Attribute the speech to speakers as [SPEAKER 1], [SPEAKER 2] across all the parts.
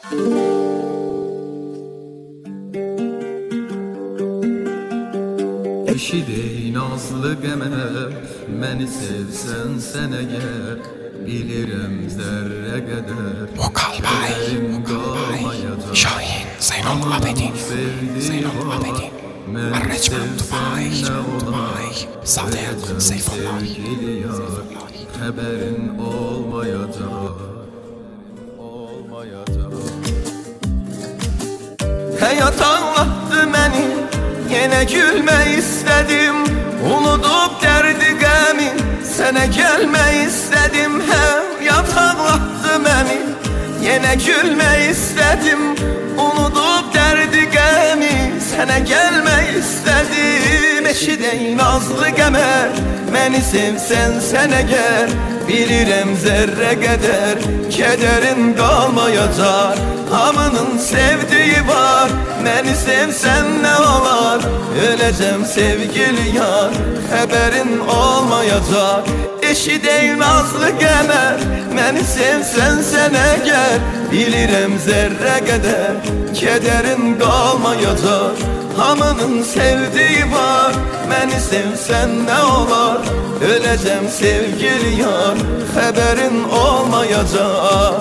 [SPEAKER 1] Eşi dey nazlı qəmər, məni sevsən sən əgər, bilirəm zərrə qədər
[SPEAKER 2] Vokal Bay, Şahin, Zeynul Abedi, Arracman Dubai, Sadık, Seyfullah.
[SPEAKER 1] Xəbərin olmayacaq. Həyat ağlatdı məni, yenə gülmək istədim. Unudub dərdi qəmi, sənə gəlmək istədim. Həyat ağlatdı məni, yenə gülmək istədim. Unudub dərdi qəmi, sənə gəlmək istədim. Eşidək nazlı qəmər, məni sevsən sən əgər, bilirəm zərrə qədər kədərin qalmayacaq. Hamının sevdiyi var, məni sevsən nə olar? Öləcəm sevgili yar, xəbərin olmayacaq. Eşidək nazlı qəmər, məni sevsən sən əgər, bilirəm zərrə qədər kədərin qalmayacaq. Hamının sevdiyi var, məni sevsən nə olar? Öləcəm sevgili yar, xəbərin olmayacaq.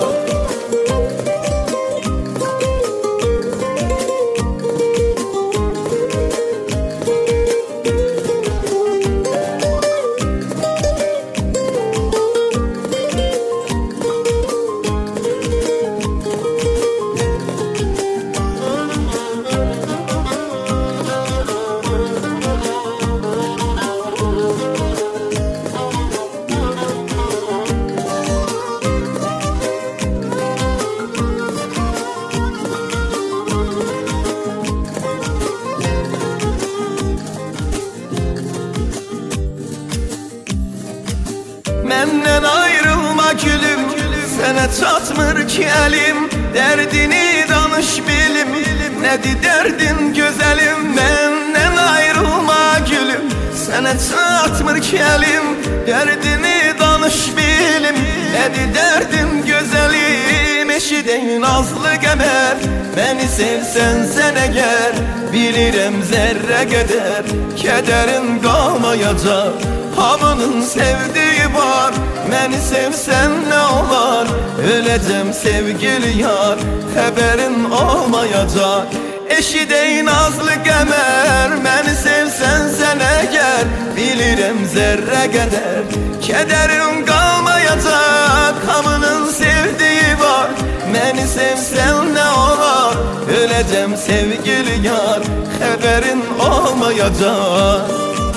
[SPEAKER 1] Məndən ayrılma gülüm, sənə çatmır ki əlim. Dərdini danış bilim, nədir dərdin gözəlim. Məndən ayrılma gülüm, sənə çatmır ki əlim. Dərdini danış bilim, nədir dərdin gözəlim. Eşidək nazlı qəmər, məni sevsən sən əgər, bilirəm zərrə qədər kədərin qalmayacaq. Hamının sevdiyi var, məni sevsən nə olar? Öləcəm sevgili yar, xəbərin olmayacaq. Eşidək nazlı qəmər, məni sevsən sən əgər, bilirəm zərrə qədər kədərin qalmayacaq. Hamının sevdiyi var, məni sevsən nə olar? Öləcəm sevgili yar, xəbərin olmayacaq.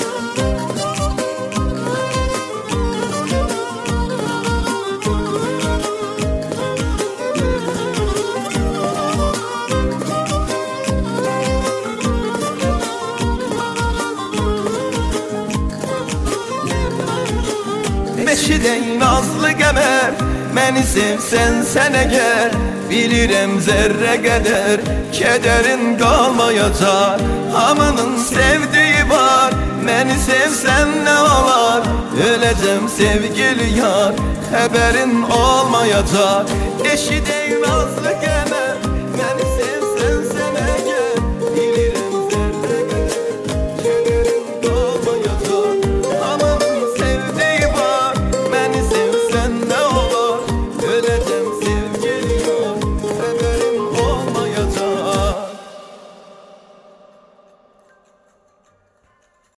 [SPEAKER 1] Eşidək nazlı qəmər, məni sevsən sən əgər, bilirəm zərrə qədər kədərin qalmayacaq. Hamının sevdiyi var, məni sevsən nə olar? Öləcəm sevgili yar, xəbərin olmayacaq. Eşidək nazlı